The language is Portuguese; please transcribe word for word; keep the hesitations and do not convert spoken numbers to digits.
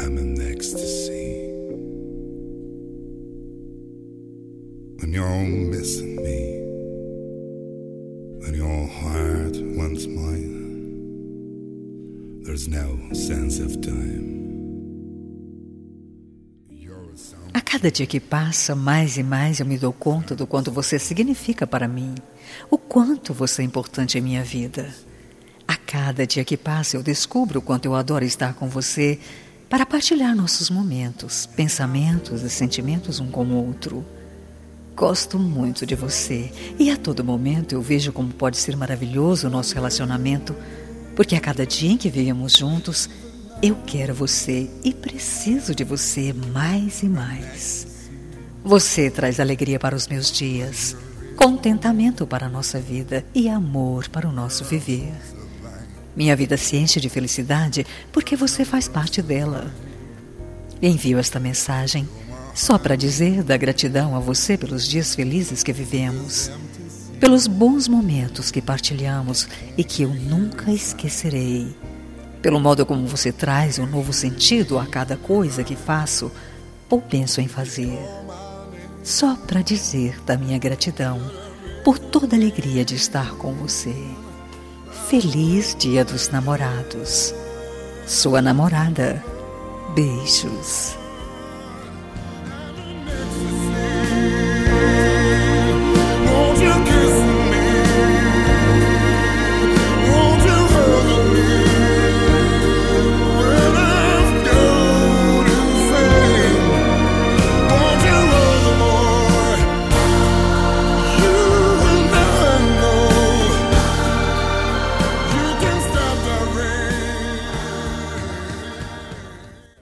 I'm in ecstasy. When you're missing me, when your heart wants mine, there's no sense of time. A cada dia que passa, mais e mais eu me dou conta do quanto você significa para mim, o quanto você é importante em minha vida. A cada dia que passa eu descubro o quanto eu adoro estar com você para partilhar nossos momentos, pensamentos e sentimentos um com o outro. Gosto muito de você e a todo momento eu vejo como pode ser maravilhoso o nosso relacionamento, porque a cada dia em que vivemos juntos, eu quero você e preciso de você mais e mais. Você traz alegria para os meus dias, contentamento para a nossa vida e amor para o nosso viver. Minha vida se enche de felicidade porque você faz parte dela. Envio esta mensagem só para dizer da gratidão a você pelos dias felizes que vivemos, pelos bons momentos que partilhamos e que eu nunca esquecerei, pelo modo como você traz um novo sentido a cada coisa que faço ou penso em fazer. Só para dizer da minha gratidão por toda a alegria de estar com você. Feliz Dia dos Namorados. Sua namorada. Beijos.